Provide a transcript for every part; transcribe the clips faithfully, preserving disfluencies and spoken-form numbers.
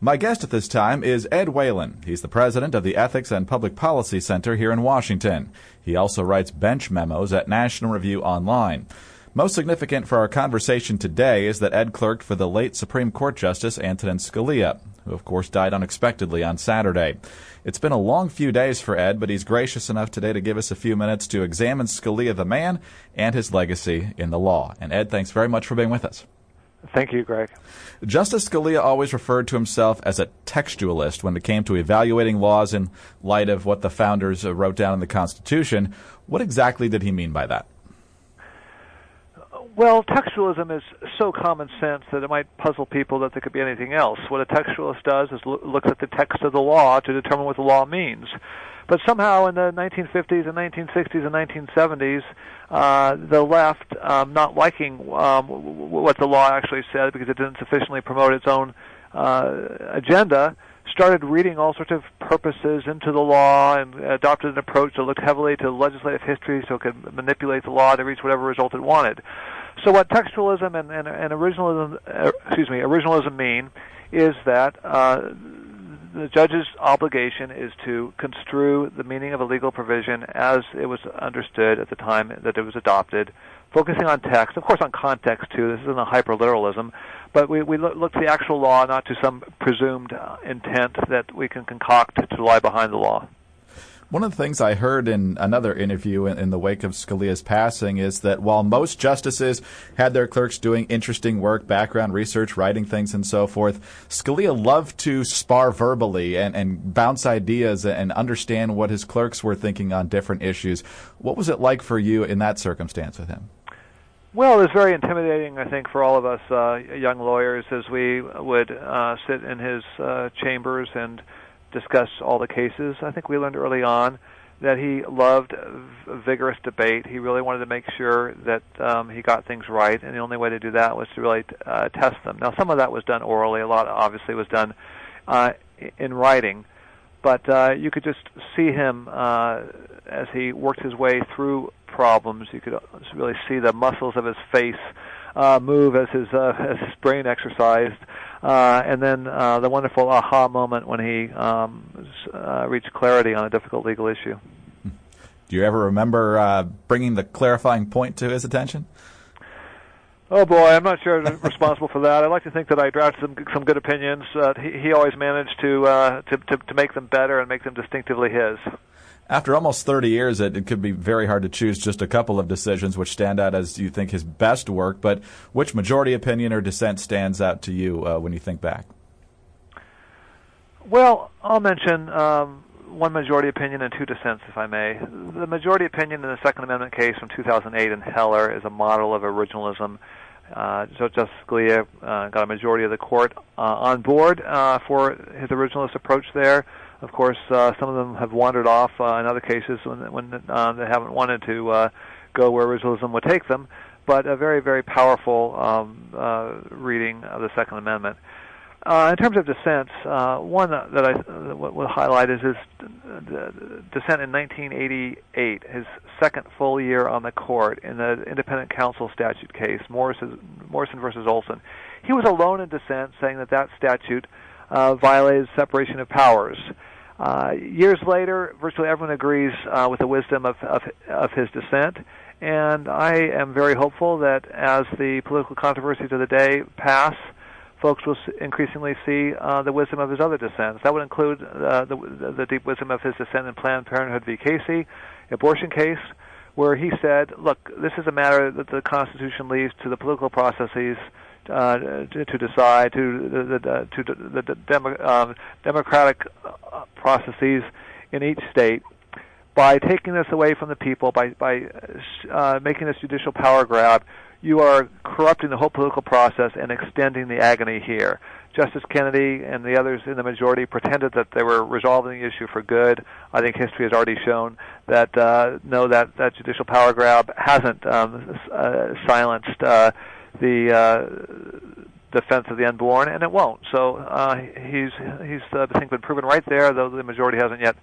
My guest at this time is Ed Whalen. He's the president of the Ethics and Public Policy Center here in Washington. He also writes bench memos at National Review Online. Most significant for our conversation today is that Ed clerked for the late Supreme Court Justice Antonin Scalia, who of course died unexpectedly on Saturday. It's been a long few days for Ed, but he's gracious enough today to give us a few minutes to examine Scalia the man and his legacy in the law. And Ed, thanks very much for being with us. Thank you, Greg. Justice Scalia always referred to himself as a textualist when it came to evaluating laws in light of what the founders wrote down in the Constitution. What exactly did he mean by that? Well, textualism is so common sense that it might puzzle people that there could be anything else. What a textualist does is lo- looks at the text of the law to determine what the law means. But somehow in the nineteen fifties and nineteen sixties and nineteen seventies, uh, the left, um, not liking um, w- w- what the law actually said because it didn't sufficiently promote its own uh, agenda, started reading all sorts of purposes into the law and adopted an approach that looked heavily to legislative history so it could manipulate the law to reach whatever result it wanted. So what textualism and, and, and originalism, uh, excuse me, originalism mean is that uh, the judge's obligation is to construe the meaning of a legal provision as it was understood at the time that it was adopted, focusing on text, of course on context too. This isn't a hyperliteralism, but we, we look, look to the actual law, not to some presumed uh, intent that we can concoct to lie behind the law. One of the things I heard in another interview in, in the wake of Scalia's passing is that while most justices had their clerks doing interesting work, background research, writing things and so forth, Scalia loved to spar verbally and, and bounce ideas and understand what his clerks were thinking on different issues. What was it like for you in that circumstance with him? Well, it was very intimidating, I think, for all of us uh, young lawyers as we would uh, sit in his uh, chambers and discuss all the cases. I think we learned early on that he loved v- vigorous debate. He really wanted to make sure that um, he got things right, and the only way to do that was to really uh, test them. Now, some of that was done orally. A lot, obviously, was done uh, in writing. But uh, you could just see him uh, as he worked his way through problems. You could really see the muscles of his face uh, move as his, uh, as his brain exercised. Uh, and then uh, the wonderful aha moment when he um, uh, reached clarity on a difficult legal issue. Do you ever remember uh, bringing the clarifying point to his attention? Oh boy, I'm not sure I'm responsible for that. I like to think that I drafted some some good opinions. Uh, he, he always managed to, uh, to to to make them better and make them distinctively his. After almost thirty years, it, it could be very hard to choose just a couple of decisions which stand out as you think his best work, but which majority opinion or dissent stands out to you uh, when you think back? Well, I'll mention um, one majority opinion and two dissents, if I may. The majority opinion in the Second Amendment case from two thousand eight in Heller is a model of originalism. Uh, so Justice Scalia uh, got a majority of the court uh, on board uh, for his originalist approach there. Of course, uh, some of them have wandered off uh, in other cases when, when uh, they haven't wanted to uh, go where originalism would take them, but a very, very powerful um, uh, reading of the Second Amendment. Uh, in terms of dissents, uh, one that I uh, will highlight is his dissent in nineteen eighty-eight, his second full year on the court in the independent counsel statute case, Morrison, Morrison versus Olson. He was alone in dissent, saying that that statute uh, violated separation of powers. Uh, years later, virtually everyone agrees uh, with the wisdom of, of, of his dissent, and I am very hopeful that as the political controversies of the day pass, folks will increasingly see uh, the wisdom of his other dissents. That would include uh, the, the deep wisdom of his dissent in Planned Parenthood v. Casey, abortion case, where he said, look, this is a matter that the Constitution leaves to the political processes uh, to, to decide, to the, the, to the, the demo, um, democratic processes in each state. By taking this away from the people, by, by uh, making this judicial power grab, you are corrupting the whole political process and extending the agony here. Justice Kennedy and the others in the majority pretended that they were resolving the issue for good. I think history has already shown that uh, no, that, that judicial power grab hasn't um, uh, silenced uh, the uh, defense of the unborn, and it won't. So uh, he's he's uh, I think been proven right there, though the majority hasn't yet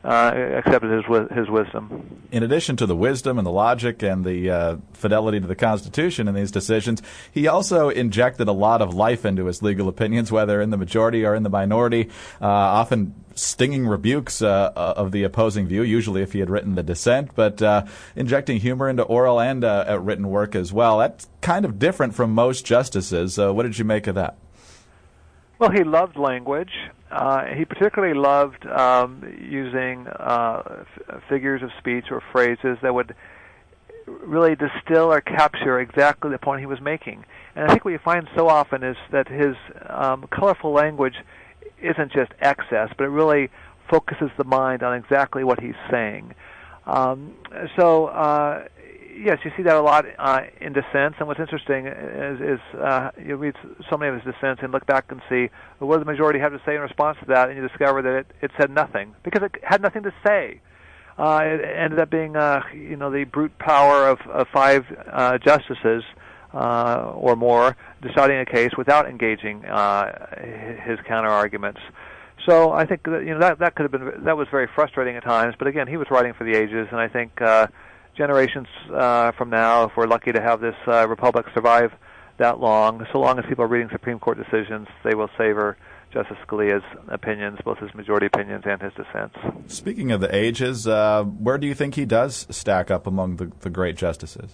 uh, accepted his wi- his wisdom. In addition to the wisdom and the logic and the uh, fidelity to the Constitution in these decisions, he also injected a lot of life into his legal opinions, whether in the majority or in the minority, uh, often stinging rebukes uh, of the opposing view, usually if he had written the dissent, but uh, injecting humor into oral and uh, written work as well. That's kind of different from most justices. Uh, what did you make of that? Well, he loved language. Uh, he particularly loved um, using uh, f- figures of speech or phrases that would really distill or capture exactly the point he was making. And I think what you find so often is that his um, colorful language isn't just excess, but it really focuses the mind on exactly what he's saying. Um, so, uh, yes, you see that a lot uh, in dissents, and what's interesting is, is uh, you read so many of his dissents and look back and see, well, what did the majority have to say in response to that, and you discover that it, it said nothing, because it had nothing to say. Uh, it ended up being, uh, you know, the brute power of, of five uh, justices uh, or more deciding a case without engaging uh, his counter arguments. So I think that, you know, that that could have been that was very frustrating at times. But again, he was writing for the ages, and I think uh, generations uh, from now, if we're lucky to have this uh, republic survive that long, so long as people are reading Supreme Court decisions, they will savor Justice Scalia's opinions, both his majority opinions and his dissents. Speaking of the ages, uh, where do you think he does stack up among the, the great justices?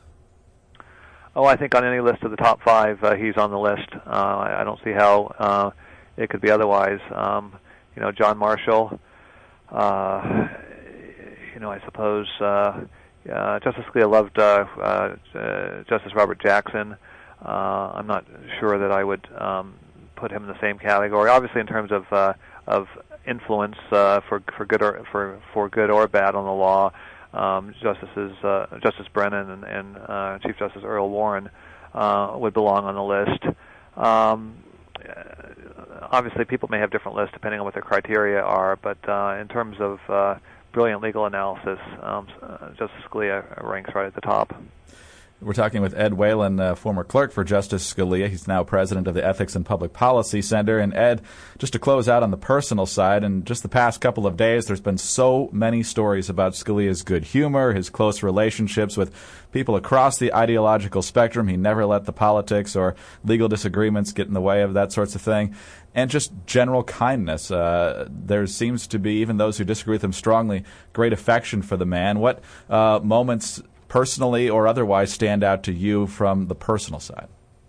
Oh, I think on any list of the top five, uh, he's on the list. Uh, I, I don't see how uh, it could be otherwise. Um, you know, John Marshall, uh, you know, I suppose uh, uh, Justice Scalia loved uh, uh, uh, Justice Robert Jackson. Uh, I'm not sure that I would um, put him in the same category. Obviously, in terms of uh, of influence uh, for for good or for for good or bad on the law, um, Justices uh, Justice Brennan and, and uh, Chief Justice Earl Warren uh, would belong on the list. Um, obviously, people may have different lists depending on what their criteria are, but uh, in terms of uh, brilliant legal analysis, um, uh, Justice Scalia ranks right at the top. We're talking with Ed Whalen, uh, former clerk for Justice Scalia. He's now president of the Ethics and Public Policy Center. And Ed, just to close out on the personal side, in just the past couple of days, there's been so many stories about Scalia's good humor, his close relationships with people across the ideological spectrum. He never let the politics or legal disagreements get in the way of that sorts of thing. And just general kindness. Uh, there seems to be, even those who disagree with him strongly, great affection for the man. What uh, moments personally or otherwise stand out to you from the personal side?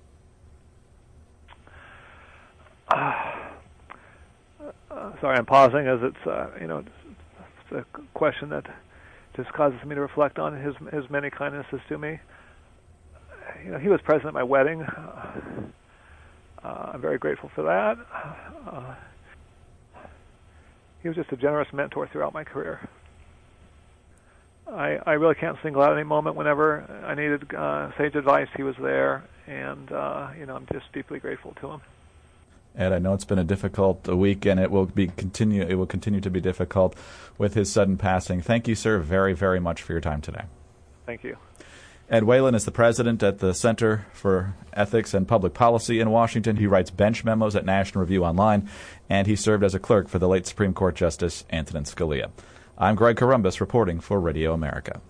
Uh, uh, sorry, I'm pausing as it's uh, you know it's a question that just causes me to reflect on his his many kindnesses to me. You know, he was present at my wedding. Uh, uh, I'm very grateful for that. Uh, he was just a generous mentor throughout my career. I, I really can't single out any moment. Whenever I needed uh, sage advice, he was there, and uh, you know, I'm just deeply grateful to him. Ed, I know it's been a difficult week, and it will be continue. It will continue to be difficult with his sudden passing. Thank you, sir, very, very much for your time today. Thank you. Ed Whalen is the president at the Center for Ethics and Public Policy in Washington. He writes bench memos at National Review Online, and he served as a clerk for the late Supreme Court Justice Antonin Scalia. I'm Greg Corombos reporting for Radio America.